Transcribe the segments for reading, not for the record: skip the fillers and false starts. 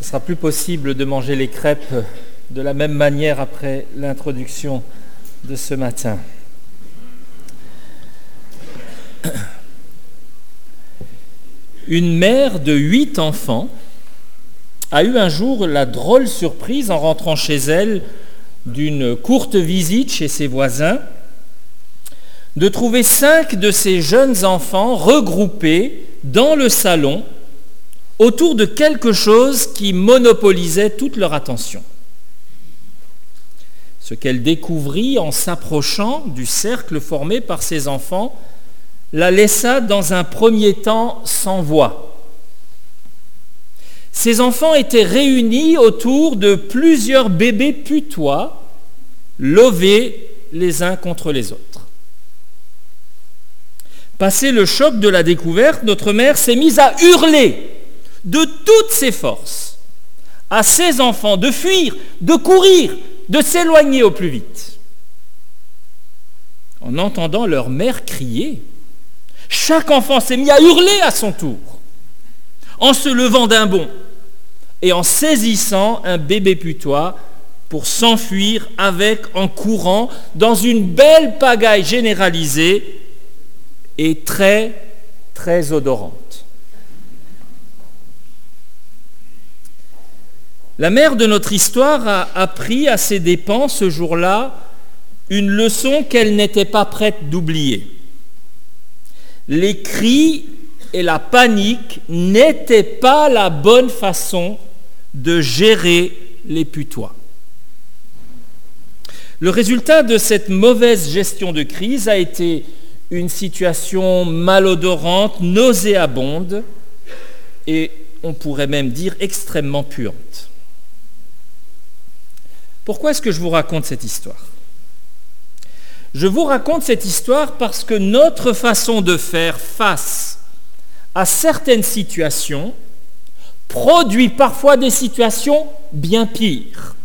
ne sera plus possible de manger les crêpes de la même manière après l'introduction de ce matin. Une mère de 8 enfants a eu un jour la drôle surprise, en rentrant chez elle d'une courte visite chez ses voisins, de trouver 5 de ses jeunes enfants regroupés dans le salon autour de quelque chose qui monopolisait toute leur attention. Ce qu'elle découvrit en s'approchant du cercle formé par ses enfants la laissa dans un premier temps sans voix. Ces enfants étaient réunis autour de plusieurs bébés putois, levés les uns contre les autres. Passé le choc de la découverte, notre mère s'est mise à hurler de toutes ses forces à ses enfants de fuir, de courir, de s'éloigner au plus vite. En entendant leur mère crier, chaque enfant s'est mis à hurler à son tour, en se levant d'un bond et en saisissant un bébé putois pour s'enfuir avec en courant dans une belle pagaille généralisée et très, très odorante. La mère de notre histoire a appris à ses dépens ce jour-là une leçon qu'elle n'était pas prête d'oublier. Les cris et la panique n'étaient pas la bonne façon de gérer les putois. Le résultat de cette mauvaise gestion de crise a été une situation malodorante, nauséabonde et on pourrait même dire extrêmement puante. Pourquoi est-ce que je vous raconte cette histoire ? Je vous raconte cette histoire parce que notre façon de faire face à certaines situations produit parfois des situations bien pires.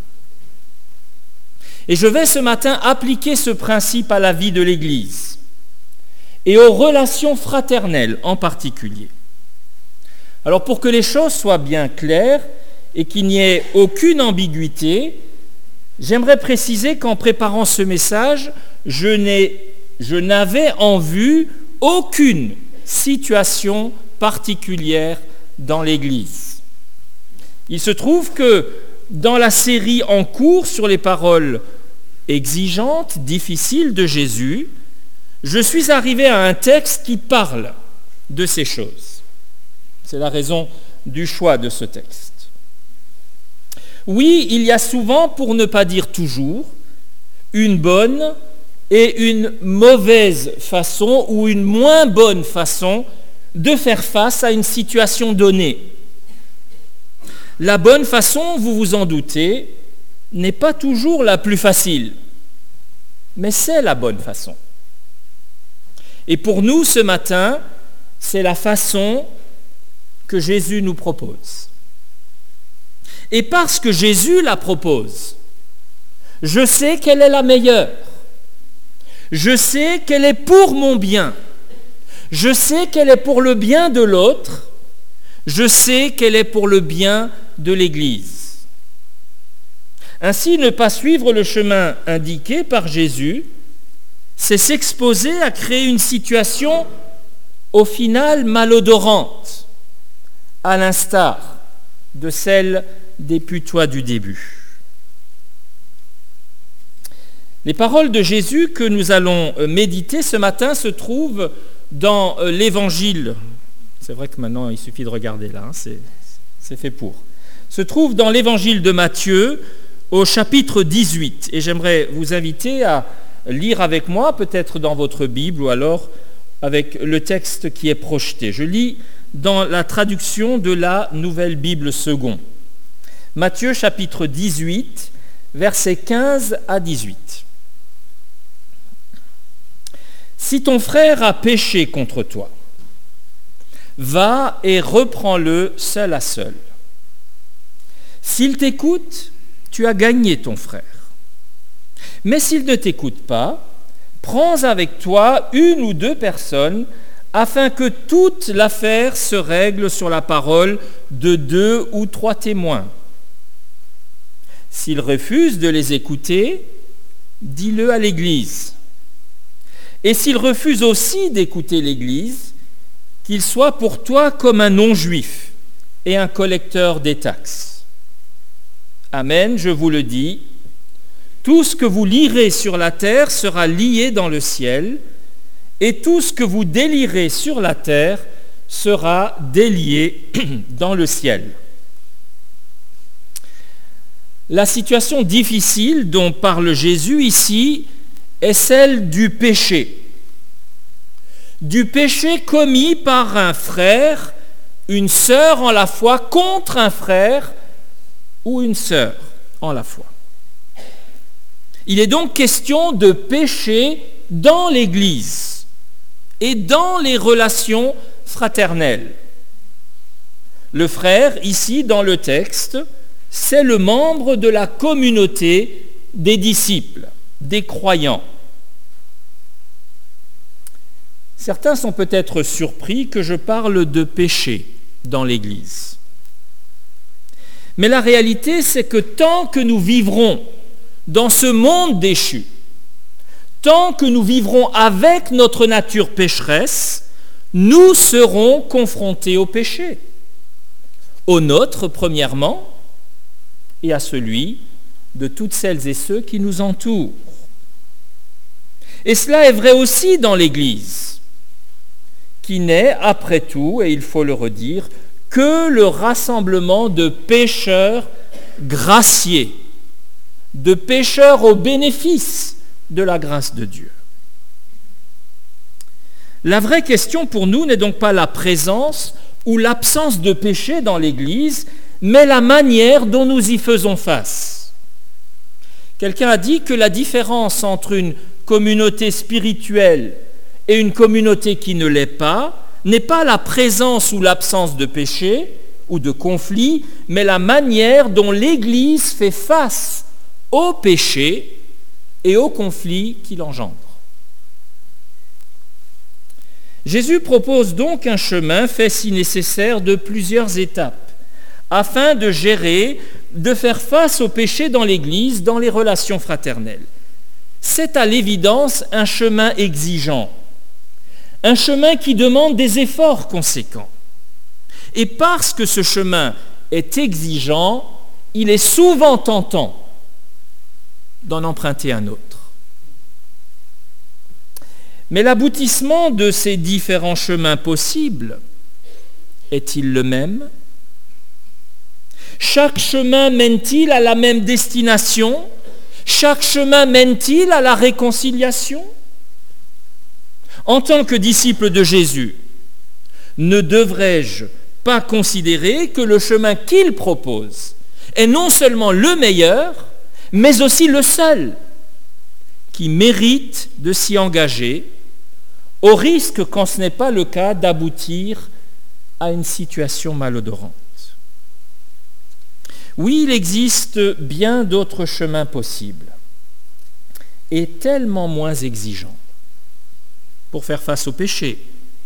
Et je vais ce matin appliquer ce principe à la vie de l'Église et aux relations fraternelles en particulier. Alors pour que les choses soient bien claires et qu'il n'y ait aucune ambiguïté, j'aimerais préciser qu'en préparant ce message, je n'avais en vue aucune situation particulière dans l'Église. Il se trouve que dans la série en cours sur les paroles exigeantes, difficiles de Jésus, je suis arrivé à un texte qui parle de ces choses. C'est la raison du choix de ce texte. Oui, il y a souvent, pour ne pas dire toujours, une bonne et une mauvaise façon ou une moins bonne façon de faire face à une situation donnée. La bonne façon, vous vous en doutez, n'est pas toujours la plus facile, mais c'est la bonne façon. Et pour nous, ce matin, c'est la façon que Jésus nous propose. Et parce que Jésus la propose, je sais qu'elle est la meilleure. Je sais qu'elle est pour mon bien. Je sais qu'elle est pour le bien de l'autre. Je sais qu'elle est pour le bien de l'Église. Ainsi, ne pas suivre le chemin indiqué par Jésus, c'est s'exposer à créer une situation au final malodorante, à l'instar de celle des putois du début. Les paroles de Jésus que nous allons méditer ce matin se trouvent dans l'Évangile. C'est vrai que maintenant il suffit de regarder là, c'est fait pour. Se trouve dans l'Évangile de Matthieu au chapitre 18. Et j'aimerais vous inviter à lire avec moi, peut-être dans votre Bible ou alors avec le texte qui est projeté. Je lis dans la traduction de la Nouvelle Bible Second. Matthieu chapitre 18, versets 15 à 18. Si ton frère a péché contre toi, va et reprends-le seul à seul. S'il t'écoute, tu as gagné ton frère. Mais s'il ne t'écoute pas, prends avec toi 1 ou 2 personnes afin que toute l'affaire se règle sur la parole de 2 ou 3 témoins. S'ils refusent de les écouter, dis-le à l'Église. Et s'ils refusent aussi d'écouter l'Église, qu'il soit pour toi comme un non-juif et un collecteur des taxes. Amen, je vous le dis, tout ce que vous lirez sur la terre sera lié dans le ciel, et tout ce que vous délierez sur la terre sera délié dans le ciel. La situation difficile dont parle Jésus ici est celle du péché commis par un frère, une sœur en la foi contre un frère ou une sœur en la foi. Il est donc question de péché dans l'Église et dans les relations fraternelles. Le frère, ici dans le texte, c'est le membre de la communauté des disciples, des croyants. Certains sont peut-être surpris que je parle de péché dans l'Église. Mais la réalité, c'est que tant que nous vivrons dans ce monde déchu, tant que nous vivrons avec notre nature pécheresse, nous serons confrontés au péché. Au nôtre, premièrement, et à celui de toutes celles et ceux qui nous entourent. Et cela est vrai aussi dans l'Église, qui n'est, après tout, et il faut le redire, que le rassemblement de pécheurs graciés, de pécheurs au bénéfice de la grâce de Dieu. La vraie question pour nous n'est donc pas la présence ou l'absence de péché dans l'Église, mais la manière dont nous y faisons face. Quelqu'un a dit que la différence entre une communauté spirituelle et une communauté qui ne l'est pas n'est pas la présence ou l'absence de péché ou de conflit, mais la manière dont l'Église fait face au péché et au conflit qu'il engendre. Jésus propose donc un chemin fait si nécessaire de plusieurs étapes afin de gérer, de faire face au péché dans l'Église, dans les relations fraternelles. C'est à l'évidence un chemin exigeant, un chemin qui demande des efforts conséquents. Et parce que ce chemin est exigeant, il est souvent tentant d'en emprunter un autre. Mais l'aboutissement de ces différents chemins possibles est-il le même ? Chaque chemin mène-t-il à la même destination ? Chaque chemin mène-t-il à la réconciliation ? En tant que disciple de Jésus, ne devrais-je pas considérer que le chemin qu'il propose est non seulement le meilleur, mais aussi le seul qui mérite de s'y engager, au risque, quand ce n'est pas le cas, d'aboutir à une situation malodorante. Oui, il existe bien d'autres chemins possibles et tellement moins exigeants pour faire face au péché.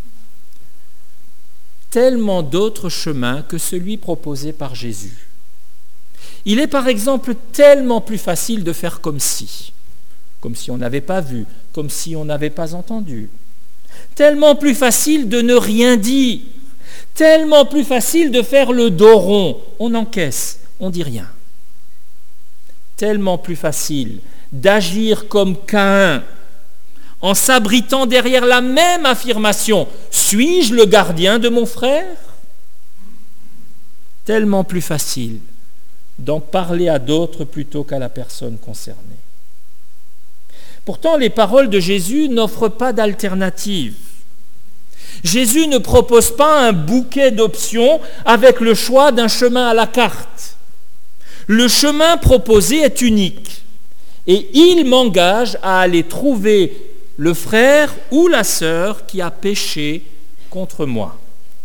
Tellement d'autres chemins que celui proposé par Jésus. Il est par exemple tellement plus facile de faire comme si on n'avait pas vu, comme si on n'avait pas entendu. Tellement plus facile de ne rien dire, tellement plus facile de faire le dos rond, on encaisse, on dit rien. Tellement plus facile d'agir comme Caïn, en s'abritant derrière la même affirmation « Suis-je le gardien de mon frère ?» Tellement plus facile d'en parler à d'autres plutôt qu'à la personne concernée. Pourtant, les paroles de Jésus n'offrent pas d'alternative. Jésus ne propose pas un bouquet d'options avec le choix d'un chemin à la carte. Le chemin proposé est unique et il m'engage à aller trouver le frère ou la sœur qui a péché contre moi.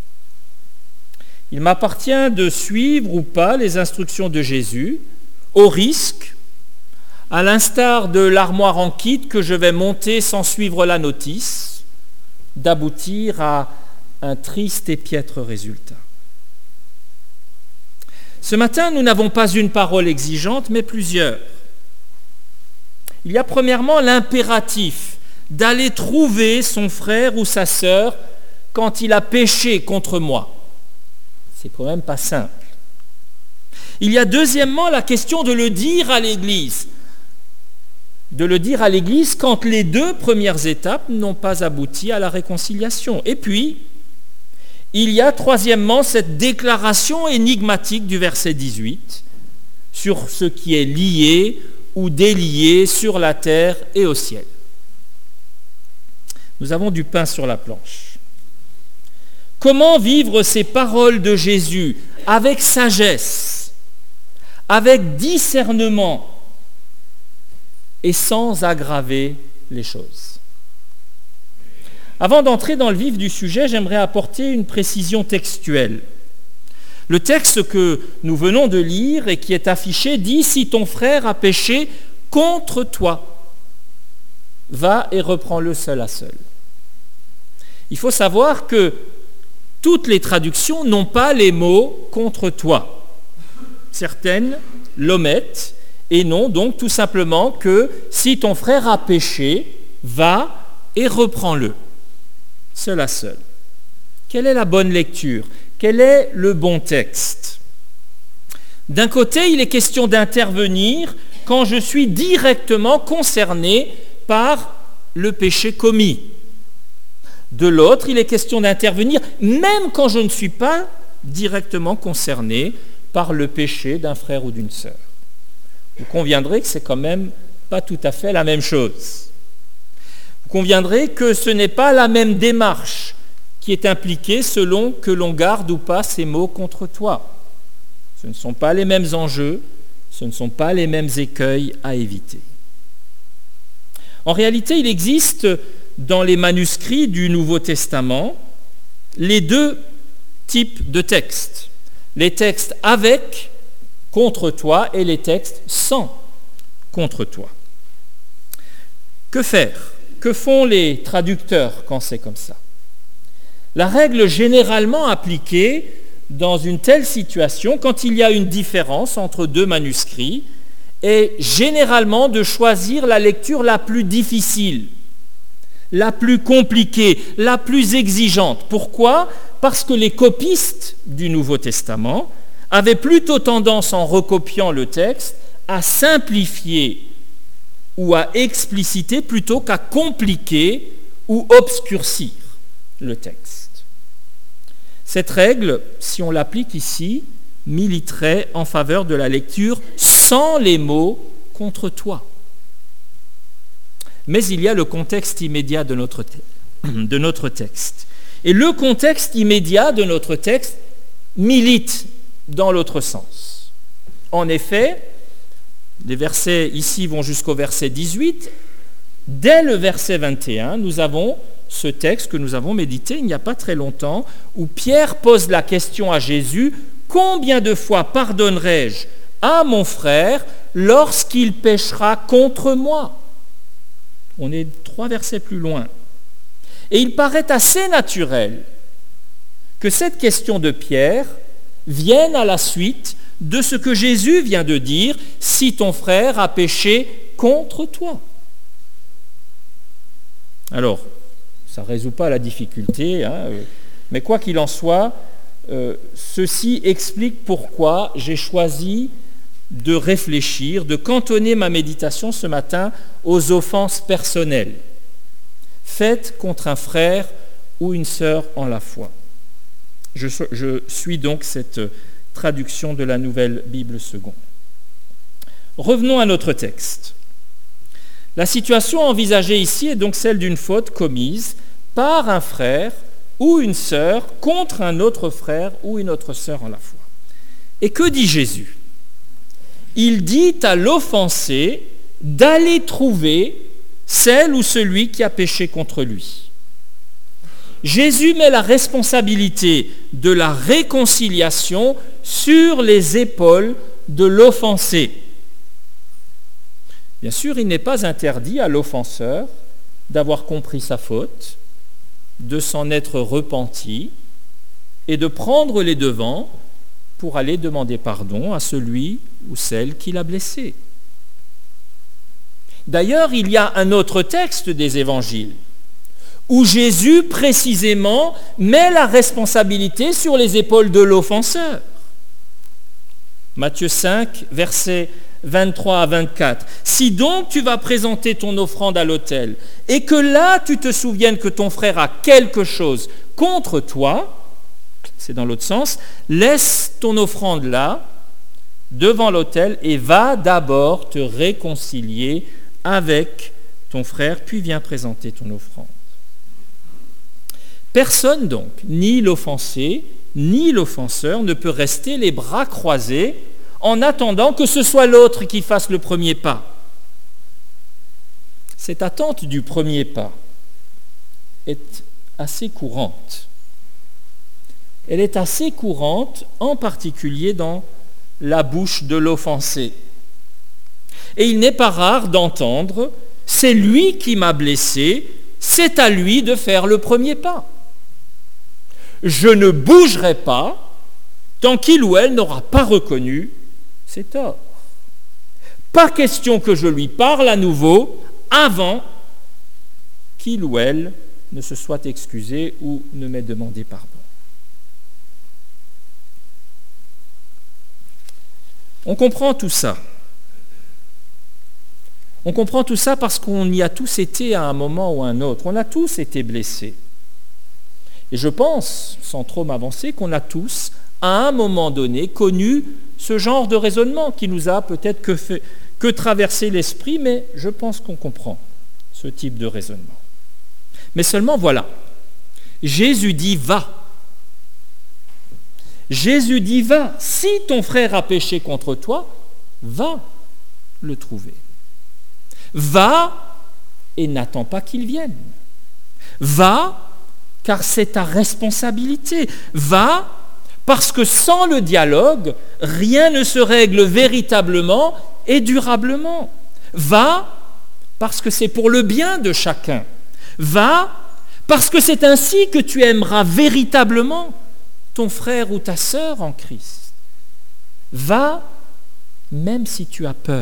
Il m'appartient de suivre ou pas les instructions de Jésus, au risque, à l'instar de l'armoire en kit que je vais monter sans suivre la notice, d'aboutir à un triste et piètre résultat. Ce matin, nous n'avons pas une parole exigeante, mais plusieurs. Il y a premièrement l'impératif d'aller trouver son frère ou sa sœur quand il a péché contre moi. C'est quand même pas simple. Il y a deuxièmement la question de le dire à l'Église. De le dire à l'Église quand les deux premières étapes n'ont pas abouti à la réconciliation. Et puis, il y a troisièmement cette déclaration énigmatique du verset 18 sur ce qui est lié ou délié sur la terre et au ciel. Nous avons du pain sur la planche. Comment vivre ces paroles de Jésus avec sagesse, avec discernement et sans aggraver les choses? Avant d'entrer dans le vif du sujet, j'aimerais apporter une précision textuelle. Le texte que nous venons de lire et qui est affiché dit « Si ton frère a péché contre toi, va et reprends-le seul à seul ». Il faut savoir que toutes les traductions n'ont pas les mots « contre toi ». Certaines l'omettent et n'ont donc tout simplement que « Si ton frère a péché, va et reprends-le ». Seul à seul. Quelle est la bonne lecture? Quel est le bon texte? D'un côté, il est question d'intervenir quand je suis directement concerné par le péché commis. De l'autre, il est question d'intervenir même quand je ne suis pas directement concerné par le péché d'un frère ou d'une sœur. Vous conviendrez que c'est quand même pas tout à fait la même chose. Vous conviendrez que ce n'est pas la même démarche qui est impliquée selon que l'on garde ou pas ces mots contre toi. Ce ne sont pas les mêmes enjeux, ce ne sont pas les mêmes écueils à éviter. En réalité, il existe dans les manuscrits du Nouveau Testament les deux types de textes. Les textes avec, contre toi, et les textes sans, contre toi. Que faire? Que font les traducteurs quand c'est comme ça? La règle généralement appliquée dans une telle situation, quand il y a une différence entre deux manuscrits, est généralement de choisir la lecture la plus difficile, la plus compliquée, la plus exigeante. Pourquoi? Parce que les copistes du Nouveau Testament avaient plutôt tendance, en recopiant le texte, à simplifier ou à expliciter plutôt qu'à compliquer ou obscurcir le texte. Cette règle, si on l'applique ici, militerait en faveur de la lecture sans les mots « contre toi ». Mais il y a le contexte immédiat de notre texte. Et le contexte immédiat de notre texte milite dans l'autre sens. En effet, les versets ici vont jusqu'au verset 18. Dès le verset 21, nous avons ce texte que nous avons médité il n'y a pas très longtemps, où Pierre pose la question à Jésus, « Combien de fois pardonnerai-je à mon frère lorsqu'il péchera contre moi ?» On est 3 versets plus loin. Et il paraît assez naturel que cette question de Pierre vienne à la suite de ce que Jésus vient de dire, « Si ton frère a péché contre toi ». Alors, ça ne résout pas la difficulté, mais quoi qu'il en soit, ceci explique pourquoi j'ai choisi de réfléchir, de cantonner ma méditation ce matin aux offenses personnelles faites contre un frère ou une sœur en la foi. Je suis donc cette traduction de la Nouvelle Bible seconde. Revenons à notre texte. La situation envisagée ici est donc celle d'une faute commise par un frère ou une sœur contre un autre frère ou une autre sœur en la foi. Et que dit Jésus? Il dit à l'offensé d'aller trouver celle ou celui qui a péché contre lui. Jésus met la responsabilité de la réconciliation sur les épaules de l'offensé. Bien sûr, il n'est pas interdit à l'offenseur d'avoir compris sa faute de s'en être repenti et de prendre les devants pour aller demander pardon à celui ou celle qui l'a blessé. D'ailleurs, il y a un autre texte des évangiles où Jésus précisément met la responsabilité sur les épaules de l'offenseur. Matthieu 5, versets 23 à 24. « Si donc tu vas présenter ton offrande à l'autel, et que là tu te souviennes que ton frère a quelque chose contre toi, c'est dans l'autre sens, laisse ton offrande là, devant l'autel, et va d'abord te réconcilier avec ton frère, puis viens présenter ton offrande. » Personne donc, ni l'offensé, ni l'offenseur, ne peut rester les bras croisés en attendant que ce soit l'autre qui fasse le premier pas. Cette attente du premier pas est assez courante. Elle est assez courante, en particulier dans la bouche de l'offensé. Et il n'est pas rare d'entendre « c'est lui qui m'a blessé, c'est à lui de faire le premier pas. Je ne bougerai pas tant qu'il ou elle n'aura pas reconnu ses torts. Pas question que je lui parle à nouveau avant qu'il ou elle ne se soit excusé ou ne m'ait demandé pardon. » On comprend tout ça. On comprend tout ça parce qu'on y a tous été à un moment ou à un autre. On a tous été blessés. Et je pense, sans trop m'avancer, qu'on a tous, à un moment donné, connu ce genre de raisonnement qui nous a peut-être que traversé l'esprit, mais je pense qu'on comprend ce type de raisonnement. Mais seulement voilà, Jésus dit « va ». Jésus dit « va ». Si ton frère a péché contre toi, va le trouver. Va et n'attends pas qu'il vienne. Va car c'est ta responsabilité. Va parce que sans le dialogue, rien ne se règle véritablement et durablement. Va parce que c'est pour le bien de chacun. Va parce que c'est ainsi que tu aimeras véritablement ton frère ou ta sœur en Christ. Va même si tu as peur.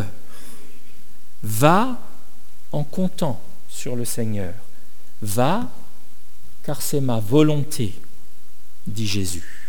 Va en comptant sur le Seigneur. Va car c'est ma volonté, dit Jésus.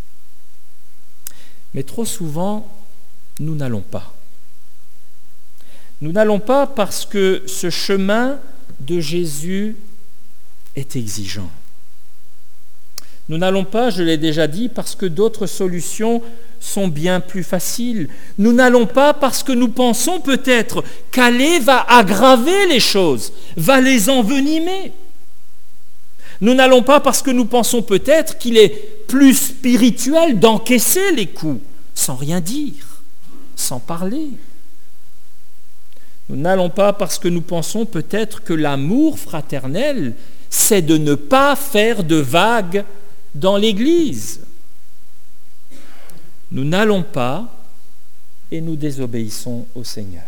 Mais trop souvent, nous n'allons pas. Nous n'allons pas parce que ce chemin de Jésus est exigeant. Nous n'allons pas, je l'ai déjà dit, parce que d'autres solutions sont bien plus faciles. Nous n'allons pas parce que nous pensons peut-être qu'aller va aggraver les choses, va les envenimer. Nous n'allons pas parce que nous pensons peut-être qu'il est plus spirituel d'encaisser les coups, sans rien dire, sans parler. Nous n'allons pas parce que nous pensons peut-être que l'amour fraternel, c'est de ne pas faire de vagues dans l'Église. Nous n'allons pas et nous désobéissons au Seigneur.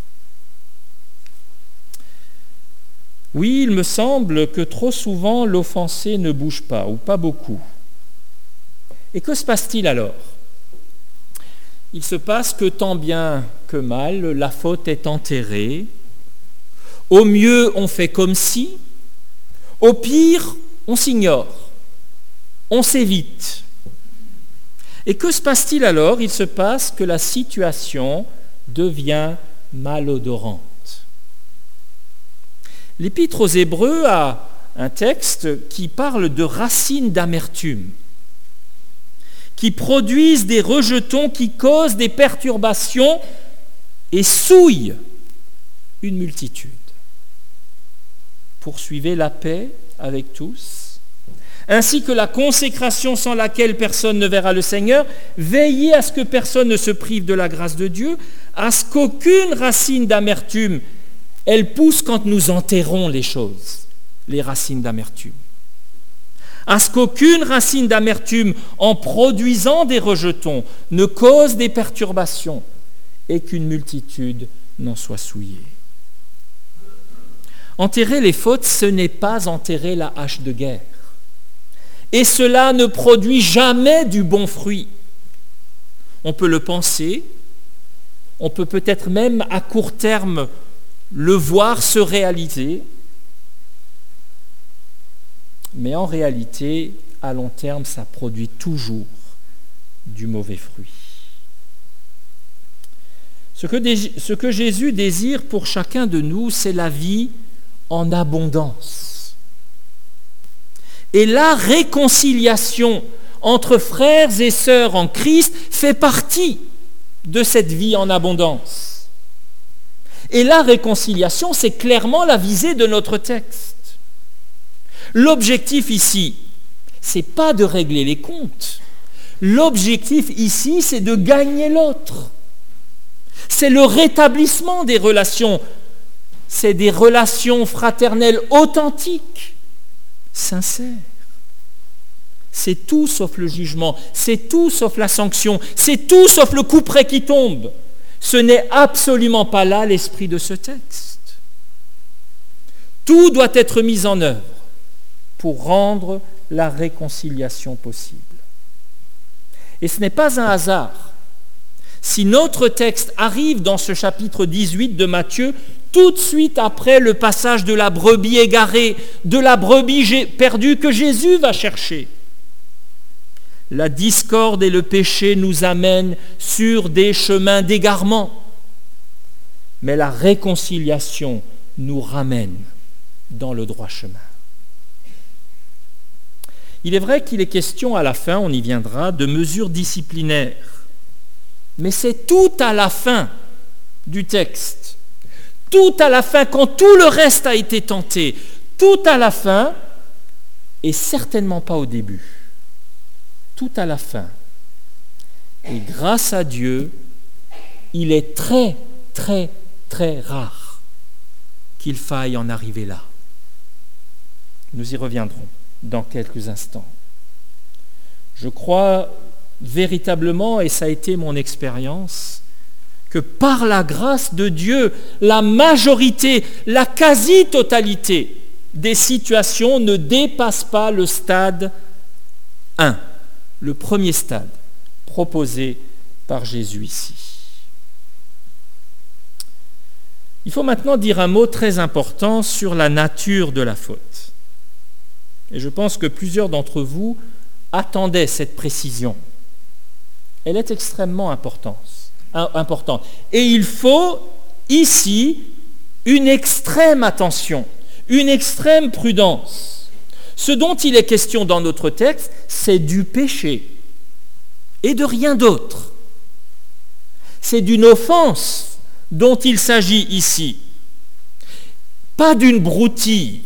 Oui, il me semble que trop souvent l'offensé ne bouge pas, ou pas beaucoup. Et que se passe-t-il alors ? Il se passe que tant bien que mal, la faute est enterrée. Au mieux, on fait comme si. Au pire, on s'ignore. On s'évite. Et que se passe-t-il alors ? Il se passe que la situation devient malodorante. L'Épître aux Hébreux a un texte qui parle de racines d'amertume, qui produisent des rejetons qui causent des perturbations et souillent une multitude. Poursuivez la paix avec tous, ainsi que la consécration sans laquelle personne ne verra le Seigneur. Veillez à ce que personne ne se prive de la grâce de Dieu, à ce qu'aucune racine d'amertume elle pousse quand nous enterrons les choses, les racines d'amertume. À ce qu'aucune racine d'amertume, en produisant des rejetons, ne cause des perturbations et qu'une multitude n'en soit souillée. Enterrer les fautes, ce n'est pas enterrer la hache de guerre. Et cela ne produit jamais du bon fruit. On peut le penser, on peut peut-être même à court terme le voir se réaliser, mais en réalité, à long terme, ça produit toujours du mauvais fruit. Ce que Jésus désire pour chacun de nous, c'est la vie en abondance. Et la réconciliation entre frères et sœurs en Christ fait partie de cette vie en abondance. Et la réconciliation, c'est clairement la visée de notre texte. L'objectif ici, c'est pas de régler les comptes. L'objectif ici, c'est de gagner l'autre. C'est le rétablissement des relations. C'est des relations fraternelles authentiques, sincères. C'est tout sauf le jugement, c'est tout sauf la sanction, c'est tout sauf le couperet qui tombe. Ce n'est absolument pas là l'esprit de ce texte. Tout doit être mis en œuvre pour rendre la réconciliation possible. Et ce n'est pas un hasard si notre texte arrive dans ce chapitre 18 de Matthieu, tout de suite après le passage de la brebis égarée, de la brebis perdue que Jésus va chercher. La discorde et le péché nous amènent sur des chemins d'égarement, mais la réconciliation nous ramène dans le droit chemin. Il est vrai qu'il est question à la fin, on y viendra, de mesures disciplinaires, mais c'est tout à la fin du texte, tout à la fin, quand tout le reste a été tenté, tout à la fin, et certainement pas au début. Tout à la fin. Et grâce à Dieu, il est très, très, très rare qu'il faille en arriver là. Nous y reviendrons dans quelques instants. Je crois véritablement, et ça a été mon expérience, que par la grâce de Dieu, la majorité, la quasi-totalité des situations ne dépassent pas le stade 1. Le premier stade proposé par Jésus ici. Il faut maintenant dire un mot très important sur la nature de la faute. Et je pense que plusieurs d'entre vous attendaient cette précision. Elle est extrêmement importante. Et il faut ici une extrême attention, une extrême prudence. Ce dont il est question dans notre texte, c'est du péché et de rien d'autre. C'est d'une offense dont il s'agit ici, pas d'une broutille.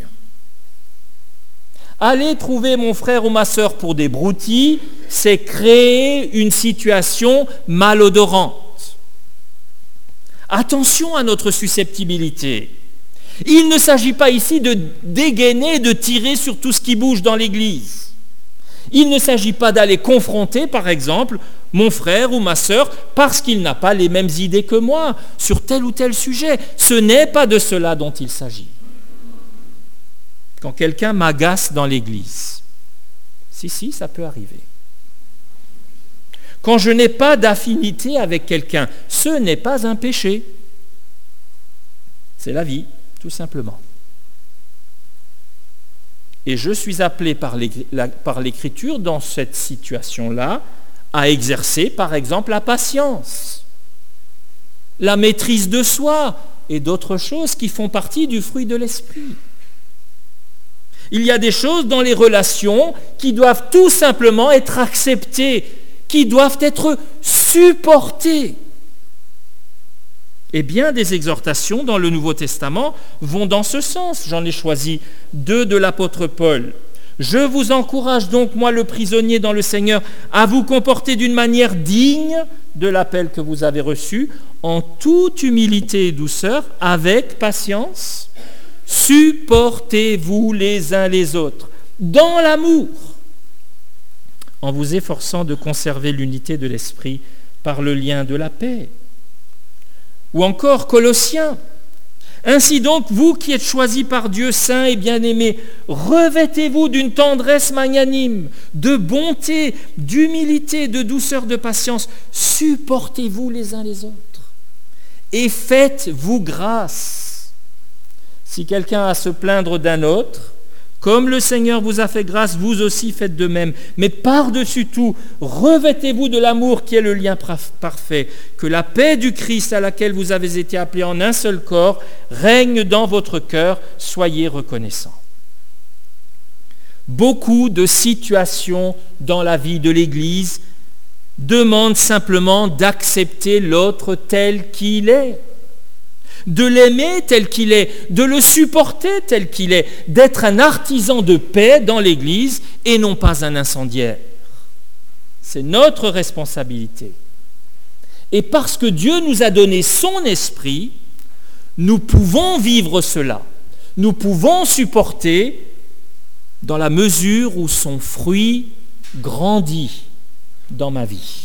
Aller trouver mon frère ou ma sœur pour des broutilles, c'est créer une situation malodorante. Attention à notre susceptibilité. Il ne s'agit pas ici de dégainer, de tirer sur tout ce qui bouge dans l'Église. Il ne s'agit pas d'aller confronter, par exemple, mon frère ou ma sœur parce qu'il n'a pas les mêmes idées que moi sur tel ou tel sujet. Ce n'est pas de cela dont il s'agit. Quand quelqu'un m'agace dans l'Église, si, ça peut arriver. Quand je n'ai pas d'affinité avec quelqu'un, ce n'est pas un péché. C'est la vie. Tout simplement. Et je suis appelé par l'Écriture dans cette situation-là à exercer, par exemple, la patience, la maîtrise de soi et d'autres choses qui font partie du fruit de l'esprit. Il y a des choses dans les relations qui doivent tout simplement être acceptées, qui doivent être supportées. Et bien des exhortations dans le Nouveau Testament vont dans ce sens. J'en ai choisi 2 de l'apôtre Paul. « Je vous encourage donc, moi le prisonnier dans le Seigneur, à vous comporter d'une manière digne de l'appel que vous avez reçu, en toute humilité et douceur, avec patience. Supportez-vous les uns les autres, dans l'amour, en vous efforçant de conserver l'unité de l'esprit par le lien de la paix. » Ou encore Colossiens, Ainsi donc, vous qui êtes choisis par Dieu, saints et bien-aimés, revêtez-vous d'une tendresse magnanime, de bonté, d'humilité, de douceur, de patience. Supportez-vous les uns les autres et faites-vous grâce. Si quelqu'un a à se plaindre d'un autre, comme le Seigneur vous a fait grâce, vous aussi faites de même. Mais par-dessus tout, revêtez-vous de l'amour qui est le lien parfait. Que la paix du Christ à laquelle vous avez été appelés en un seul corps règne dans votre cœur. Soyez reconnaissants. Beaucoup de situations dans la vie de l'Église demandent simplement d'accepter l'autre tel qu'il est, de l'aimer tel qu'il est, de le supporter tel qu'il est, d'être un artisan de paix dans l'Église et non pas un incendiaire. C'est notre responsabilité. Et parce que Dieu nous a donné son esprit, nous pouvons vivre cela. Nous pouvons supporter dans la mesure où son fruit grandit dans ma vie.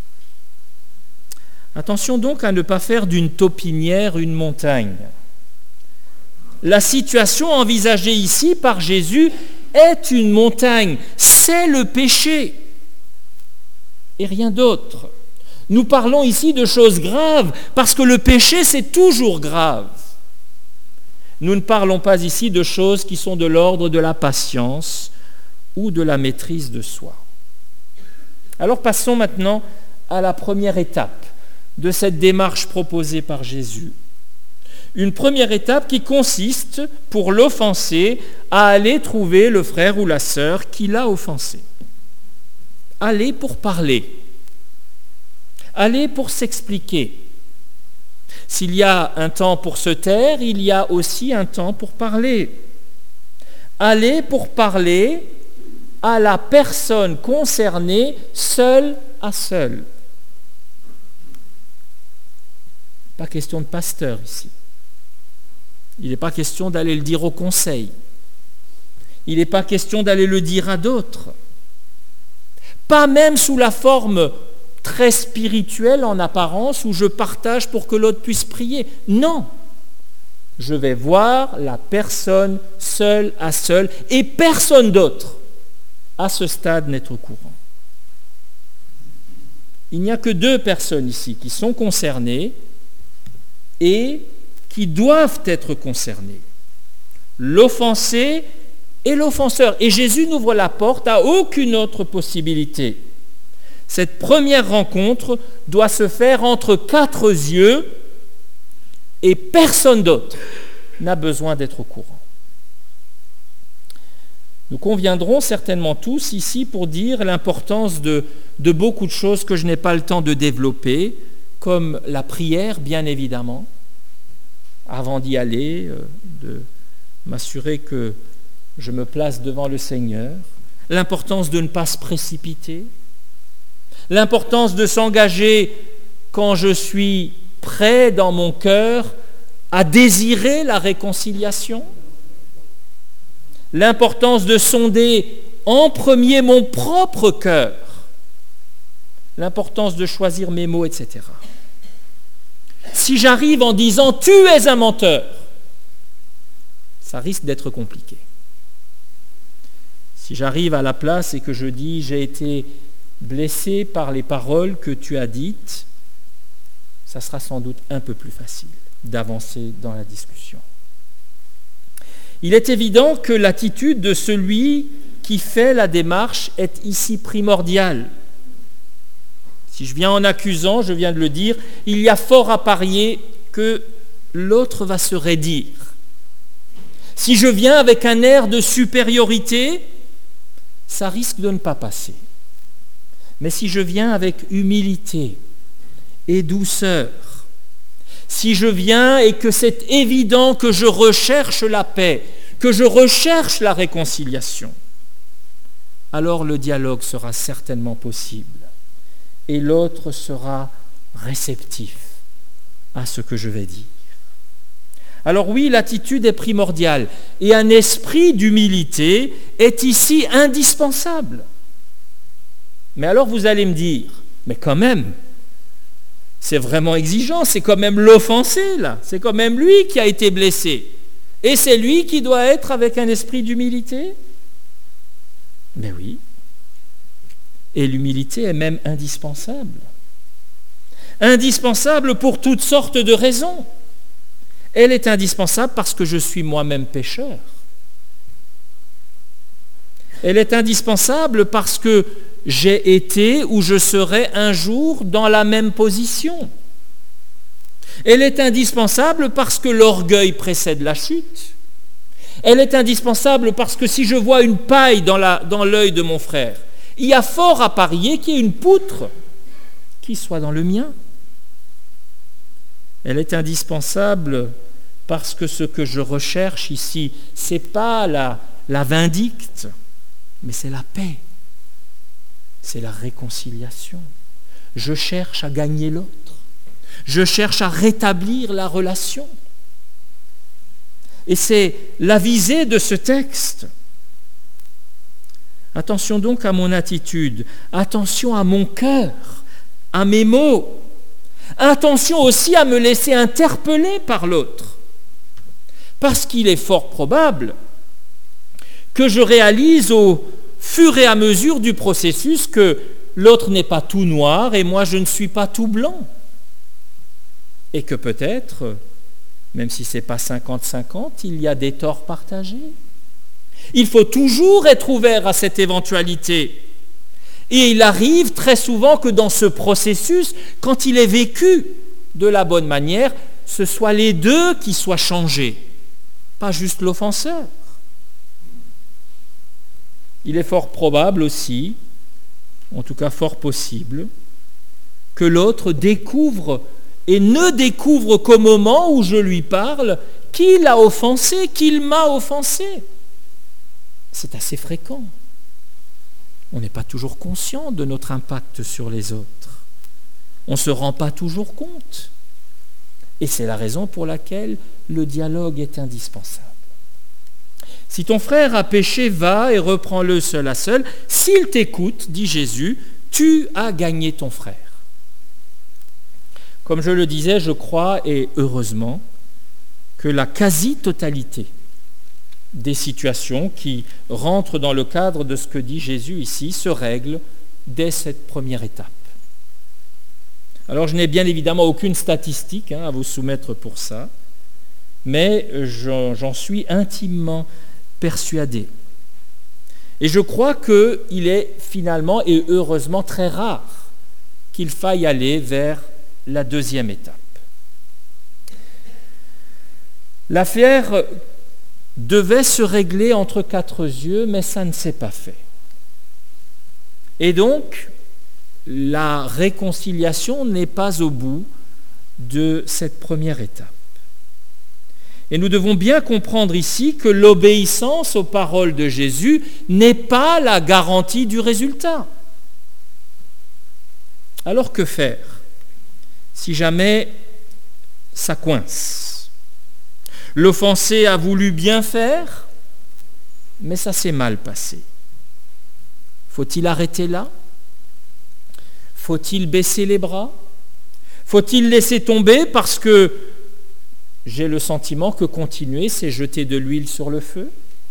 Attention donc à ne pas faire d'une taupinière une montagne. La situation envisagée ici par Jésus est une montagne, c'est le péché et rien d'autre. Nous parlons ici de choses graves parce que le péché c'est toujours grave. Nous ne parlons pas ici de choses qui sont de l'ordre de la patience ou de la maîtrise de soi. Alors passons maintenant à la première étape de cette démarche proposée par Jésus. Une première étape qui consiste, pour l'offensé, à aller trouver le frère ou la sœur qui l'a offensé. Aller pour parler. Aller pour s'expliquer. S'il y a un temps pour se taire, il y a aussi un temps pour parler. Aller pour parler à la personne concernée, seule à seule. Pas question de pasteur ici. Il n'est pas question d'aller le dire au conseil. Il n'est pas question d'aller le dire à d'autres. Pas même sous la forme très spirituelle en apparence où je partage pour que l'autre puisse prier. Non. Je vais voir la personne seule à seule et personne d'autre à ce stade n'est au courant. Il n'y a que 2 personnes ici qui sont concernées et qui doivent être concernées. L'offensé et l'offenseur. Et Jésus n'ouvre la porte à aucune autre possibilité. Cette première rencontre doit se faire entre 4 yeux et personne d'autre n'a besoin d'être au courant. Nous conviendrons certainement tous ici pour dire l'importance de beaucoup de choses que je n'ai pas le temps de développer, comme la prière, bien évidemment, avant d'y aller, de m'assurer que je me place devant le Seigneur, l'importance de ne pas se précipiter, l'importance de s'engager quand je suis prêt dans mon cœur à désirer la réconciliation, l'importance de sonder en premier mon propre cœur, l'importance de choisir mes mots, etc. Si j'arrive en disant « tu es un menteur », ça risque d'être compliqué. Si j'arrive à la place et que je dis « j'ai été blessé par les paroles que tu as dites », ça sera sans doute un peu plus facile d'avancer dans la discussion. Il est évident que l'attitude de celui qui fait la démarche est ici primordiale. Si je viens en accusant, je viens de le dire, il y a fort à parier que l'autre va se raidir. Si je viens avec un air de supériorité, ça risque de ne pas passer. Mais si je viens avec humilité et douceur, si je viens et que c'est évident que je recherche la paix, que je recherche la réconciliation, alors le dialogue sera certainement possible et l'autre sera réceptif à ce que je vais dire. Alors oui, l'attitude est primordiale et un esprit d'humilité est ici indispensable. Mais alors vous allez me dire, mais quand même, c'est vraiment exigeant, c'est quand même l'offensé là, c'est quand même lui qui a été blessé. Et c'est lui qui doit être avec un esprit d'humilité? Mais oui. Et l'humilité est même indispensable. Indispensable pour toutes sortes de raisons. Elle est indispensable parce que je suis moi-même pécheur. Elle est indispensable parce que j'ai été ou je serai un jour dans la même position. Elle est indispensable parce que l'orgueil précède la chute. Elle est indispensable parce que si je vois une paille dans l'œil de mon frère, il y a fort à parier qu'il y ait une poutre qui soit dans le mien. Elle est indispensable parce que ce que je recherche ici, ce n'est pas la vindicte, mais c'est la paix, c'est la réconciliation. Je cherche à gagner l'autre, je cherche à rétablir la relation. Et c'est la visée de ce texte. Attention donc à mon attitude, attention à mon cœur, à mes mots, attention aussi à me laisser interpeller par l'autre. Parce qu'il est fort probable que je réalise au fur et à mesure du processus que l'autre n'est pas tout noir et moi je ne suis pas tout blanc. Et que peut-être, même si ce n'est pas 50-50, il y a des torts partagés. Il faut toujours être ouvert à cette éventualité. Et il arrive très souvent que dans ce processus, quand il est vécu de la bonne manière, ce soit les deux qui soient changés, pas juste l'offenseur. Il est fort probable aussi, en tout cas fort possible, que l'autre découvre et ne découvre qu'au moment où je lui parle qu'il a offensé, qu'il m'a offensé. C'est assez fréquent. On n'est pas toujours conscient de notre impact sur les autres. On ne se rend pas toujours compte. Et c'est la raison pour laquelle le dialogue est indispensable. Si ton frère a péché, va et reprends-le seul à seul. S'il t'écoute, dit Jésus, tu as gagné ton frère. Comme je le disais, je crois, et heureusement, que la quasi-totalité des situations qui rentrent dans le cadre de ce que dit Jésus ici se règlent dès cette première étape. Alors je n'ai bien évidemment aucune statistique à vous soumettre pour ça, mais j'en suis intimement persuadé. Et je crois qu'il est finalement et heureusement très rare qu'il faille aller vers la deuxième étape. L'affaire devait se régler entre quatre yeux, mais ça ne s'est pas fait. Et donc, la réconciliation n'est pas au bout de cette première étape. Et nous devons bien comprendre ici que l'obéissance aux paroles de Jésus n'est pas la garantie du résultat. Alors que faire si jamais ça coince? L'offensé a voulu bien faire, mais ça s'est mal passé. Faut-il arrêter là? Faut-il baisser les bras? Faut-il laisser tomber parce que j'ai le sentiment que continuer, c'est jeter de l'huile sur le feu?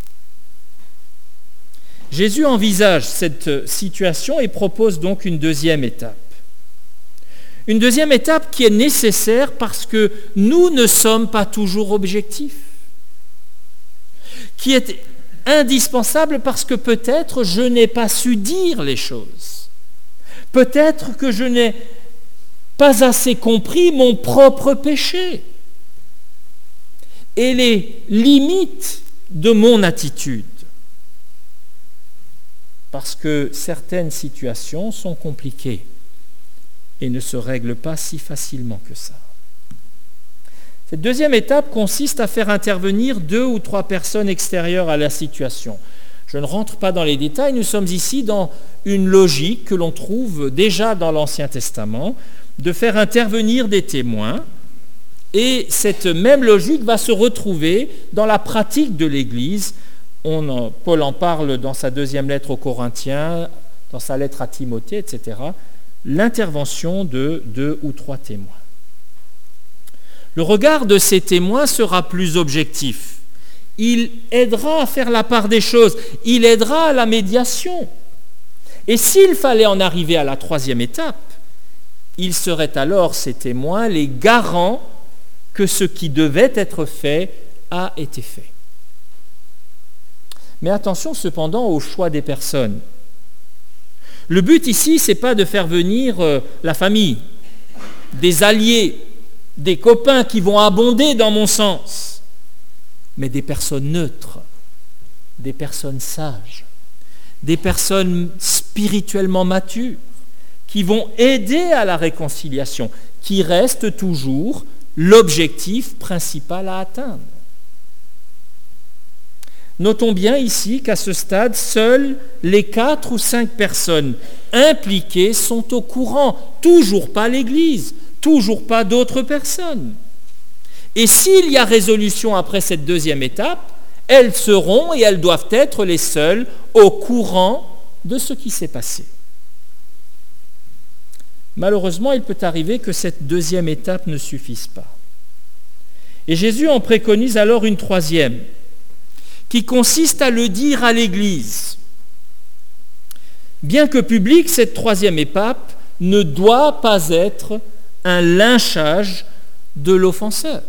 Jésus envisage cette situation et propose donc une deuxième étape. Une deuxième étape qui est nécessaire parce que nous ne sommes pas toujours objectifs, qui est indispensable parce que peut-être je n'ai pas su dire les choses, peut-être que je n'ai pas assez compris mon propre péché et les limites de mon attitude, parce que certaines situations sont compliquées et ne se règle pas si facilement que ça. Cette deuxième étape consiste à faire intervenir 2 ou 3 personnes extérieures à la situation. Je ne rentre pas dans les détails, nous sommes ici dans une logique que l'on trouve déjà dans l'Ancien Testament, de faire intervenir des témoins, et cette même logique va se retrouver dans la pratique de l'Église. Paul en parle dans sa deuxième lettre aux Corinthiens, dans sa lettre à Timothée, etc., l'intervention de 2 ou 3 témoins. Le regard de ces témoins sera plus objectif. Il aidera à faire la part des choses, il aidera à la médiation. Et s'il fallait en arriver à la 3e étape, ils seraient alors, ces témoins, les garants que ce qui devait être fait a été fait. Mais attention cependant au choix des personnes. Le but ici, ce n'est pas de faire venir la famille, des alliés, des copains qui vont abonder dans mon sens, mais des personnes neutres, des personnes sages, des personnes spirituellement matures, qui vont aider à la réconciliation, qui reste toujours l'objectif principal à atteindre. Notons bien ici qu'à ce stade, seules les 4 ou 5 personnes impliquées sont au courant, toujours pas l'Église, toujours pas d'autres personnes. Et s'il y a résolution après cette 2e étape, elles seront et elles doivent être les seules au courant de ce qui s'est passé. Malheureusement, il peut arriver que cette 2e étape ne suffise pas. Et Jésus en préconise alors une 3e, qui consiste à le dire à l'Église. Bien que publique, cette 3e étape ne doit pas être un lynchage de l'offenseur.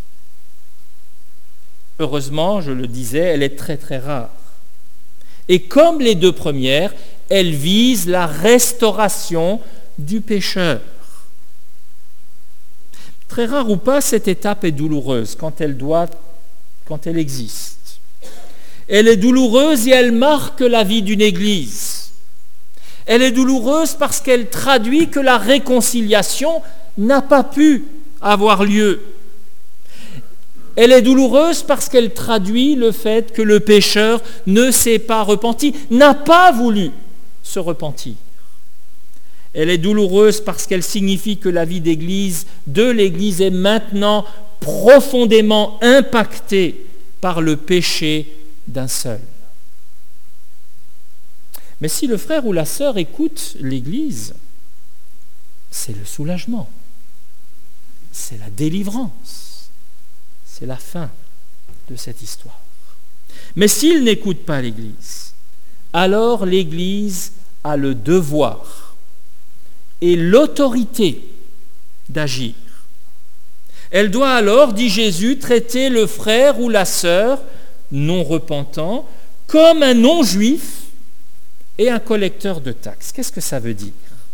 Heureusement, je le disais, elle est très très rare. Et comme les 2 premières, elle vise la restauration du pécheur. Très rare ou pas, cette étape est douloureuse quand elle existe. Elle est douloureuse et elle marque la vie d'une Église. Elle est douloureuse parce qu'elle traduit que la réconciliation n'a pas pu avoir lieu. Elle est douloureuse parce qu'elle traduit le fait que le pécheur ne s'est pas repenti, n'a pas voulu se repentir. Elle est douloureuse parce qu'elle signifie que la vie de l'Église est maintenant profondément impactée par le péché d'un seul. Mais si le frère ou la sœur écoute l'Église, c'est le soulagement, c'est la délivrance, c'est la fin de cette histoire. Mais s'il n'écoute pas l'Église, alors l'Église a le devoir et l'autorité d'agir. Elle doit alors, dit Jésus, traiter le frère ou la sœur non repentant comme un non-juif et un collecteur de taxes. Qu'est-ce que ça veut dire ?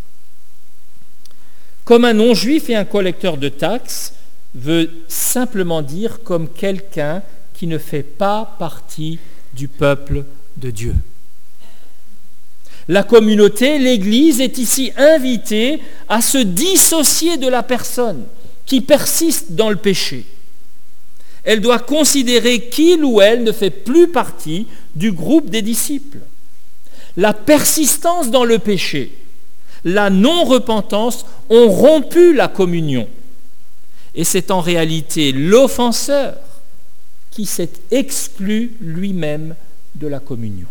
Comme un non-juif et un collecteur de taxes veut simplement dire comme quelqu'un qui ne fait pas partie du peuple de Dieu. La communauté, l'Église, est ici invitée à se dissocier de la personne qui persiste dans le péché. Elle doit considérer qu'il ou elle ne fait plus partie du groupe des disciples. La persistance dans le péché, la non-repentance ont rompu la communion. Et c'est en réalité l'offenseur qui s'est exclu lui-même de la communion.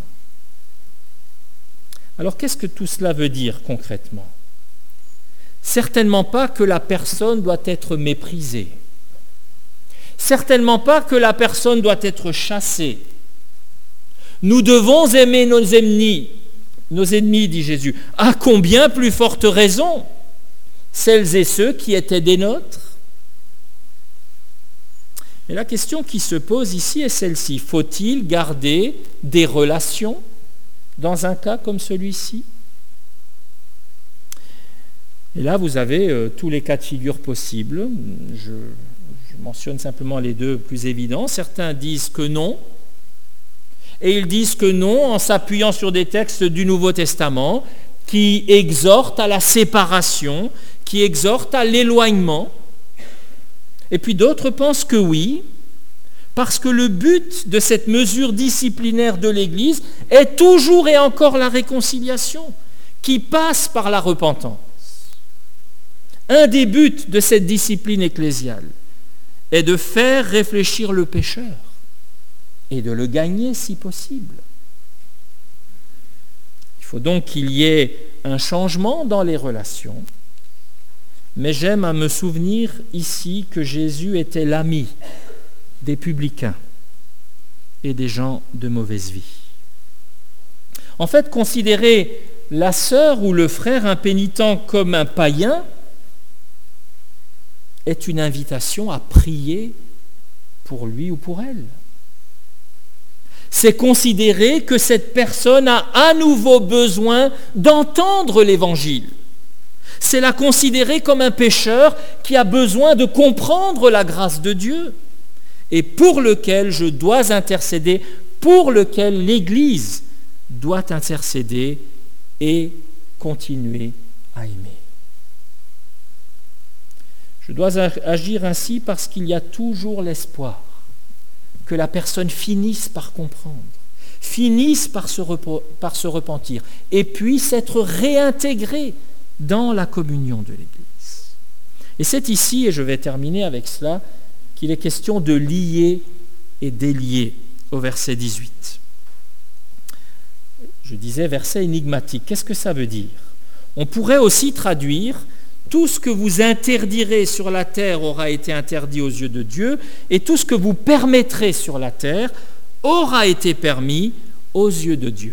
Alors qu'est-ce que tout cela veut dire concrètement ? Certainement pas que la personne doit être méprisée. Certainement pas que la personne doit être chassée. Nous devons aimer nos ennemis, dit Jésus. À combien plus forte raison celles et ceux qui étaient des nôtres ? Et la question qui se pose ici est celle-ci. Faut-il garder des relations dans un cas comme celui-ci ? Et là, vous avez tous les cas de figure possibles. Je mentionne simplement les 2 plus évidents. Certains disent que non. Et ils disent que non en s'appuyant sur des textes du Nouveau Testament qui exhortent à la séparation, qui exhortent à l'éloignement. Et puis d'autres pensent que oui, parce que le but de cette mesure disciplinaire de l'Église est toujours et encore la réconciliation, qui passe par la repentance. Un des buts de cette discipline ecclésiale est de faire réfléchir le pécheur et de le gagner si possible. Il faut donc qu'il y ait un changement dans les relations, mais j'aime à me souvenir ici que Jésus était l'ami des publicains et des gens de mauvaise vie. En fait, considérer la sœur ou le frère impénitent comme un païen est une invitation à prier pour lui ou pour elle. C'est considérer que cette personne a à nouveau besoin d'entendre l'Évangile. C'est la considérer comme un pécheur qui a besoin de comprendre la grâce de Dieu et pour lequel je dois intercéder, pour lequel l'Église doit intercéder et continuer à aimer. Je dois agir ainsi parce qu'il y a toujours l'espoir que la personne finisse par comprendre, finisse par se repentir et puisse être réintégrée dans la communion de l'Église. Et c'est ici, et je vais terminer avec cela, qu'il est question de lier et délier au verset 18. Je disais verset énigmatique. Qu'est-ce que ça veut dire ? On pourrait aussi traduire « Tout ce que vous interdirez sur la terre aura été interdit aux yeux de Dieu, et tout ce que vous permettrez sur la terre aura été permis aux yeux de Dieu. »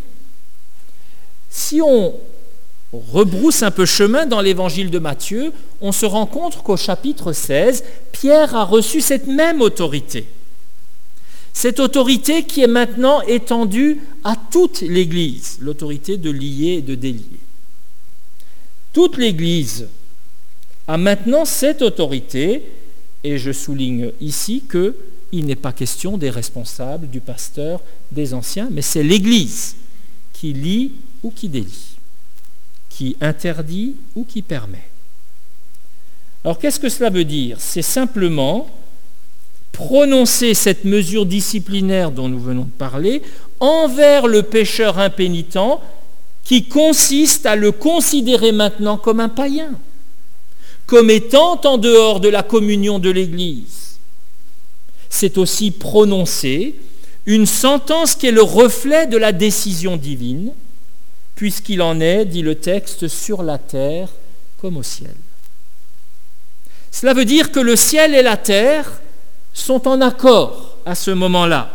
Si on rebrousse un peu chemin dans l'évangile de Matthieu, on se rend compte qu'au chapitre 16, Pierre a reçu cette même autorité. Cette autorité qui est maintenant étendue à toute l'Église, l'autorité de lier et de délier. Toute l'Église a maintenant cette autorité, et je souligne ici qu'il n'est pas question des responsables, du pasteur, des anciens, mais c'est l'Église qui lie ou qui délie, qui interdit ou qui permet. Alors qu'est-ce que cela veut dire ? C'est simplement prononcer cette mesure disciplinaire dont nous venons de parler envers le pécheur impénitent qui consiste à le considérer maintenant comme un païen, comme étant en dehors de la communion de l'Église. C'est aussi prononcer une sentence qui est le reflet de la décision divine, puisqu'il en est, dit le texte, sur la terre comme au ciel. Cela veut dire que le ciel et la terre sont en accord à ce moment-là.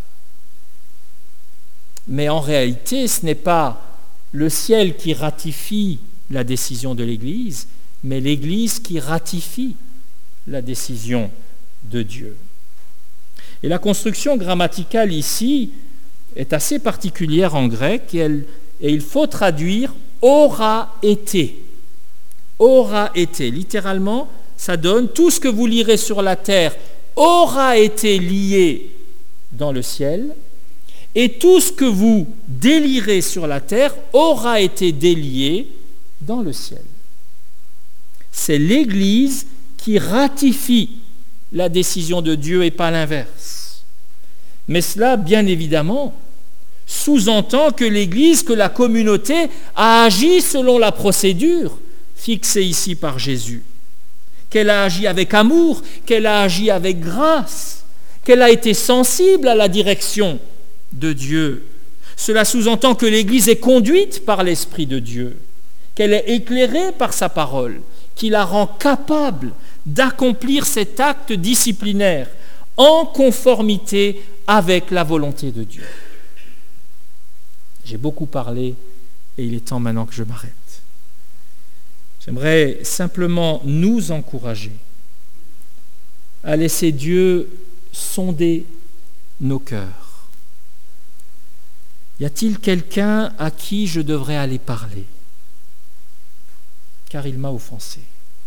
Mais en réalité, ce n'est pas le ciel qui ratifie la décision de l'Église, mais l'Église qui ratifie la décision de Dieu. Et la construction grammaticale ici est assez particulière en grec et il faut traduire « aura été ». « Aura été ». Littéralement, ça donne « tout ce que vous lirez sur la terre aura été lié dans le ciel, et tout ce que vous délirez sur la terre aura été délié dans le ciel. » C'est l'Église qui ratifie la décision de Dieu et pas l'inverse. Mais cela, bien évidemment, sous-entend que l'Église, que la communauté a agi selon la procédure fixée ici par Jésus, qu'elle a agi avec amour, qu'elle a agi avec grâce, qu'elle a été sensible à la direction de Dieu. Cela sous-entend que l'Église est conduite par l'Esprit de Dieu, qu'elle est éclairée par sa parole, qui la rend capable d'accomplir cet acte disciplinaire en conformité avec la volonté de Dieu. J'ai beaucoup parlé et il est temps maintenant que je m'arrête. J'aimerais simplement nous encourager à laisser Dieu sonder nos cœurs. Y a-t-il quelqu'un à qui je devrais aller parler, car il m'a offensé?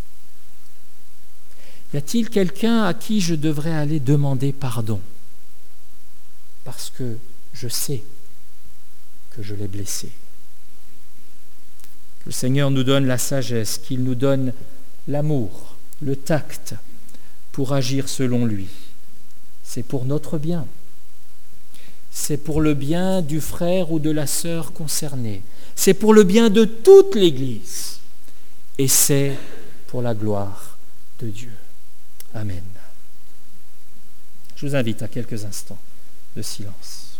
Y a-t-il quelqu'un à qui je devrais aller demander pardon, parce que je sais que je l'ai blessé? Que le Seigneur nous donne la sagesse, qu'il nous donne l'amour, le tact pour agir selon lui. C'est pour notre bien. C'est pour le bien du frère ou de la sœur concernée. C'est pour le bien de toute l'Église. Et c'est pour la gloire de Dieu. Amen. Je vous invite à quelques instants de silence.